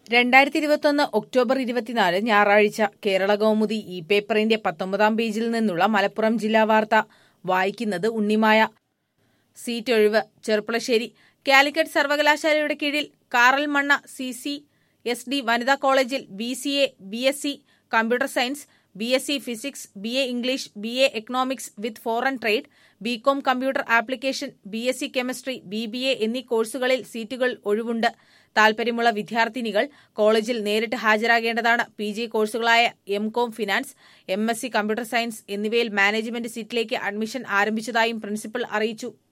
2021 October 24 ഞായറാഴ്ച കേരള കൗമുദി ഈ പേപ്പറിന്റെ 19 പേജിൽ നിന്നുള്ള മലപ്പുറം ജില്ലാ വാർത്ത വായിക്കുന്നത് ഉണ്ണിമായ. സീറ്റ് ഒഴിവ് ചെർപ്പുളശ്ശേരി. കാലിക്കറ്റ് സർവകലാശാലയുടെ കീഴിൽ കാറൽമണ്ണ CCSD വനിതാ കോളേജിൽ BCA, BSc computer science, BSc physics, BA English, BA economics with foreign trade, BCom computer application, BSc chemistry, BBA എന്നീ കോഴ്സുകളിൽ സീറ്റുകൾ ഒഴിവുണ്ട്. താൽപര്യമുള്ള വിദ്യാർത്ഥിനികൾ കോളേജിൽ നേരിട്ട് ഹാജരാകേണ്ടതാണ്. PG കോഴ്സുകളായ MCom finance, MSc computer science എന്നിവയിൽ മാനേജ്മെന്റ് സീറ്റിലേക്ക് അഡ്മിഷൻ ആരംഭിച്ചതായും പ്രിൻസിപ്പൽ അറിയിച്ചു.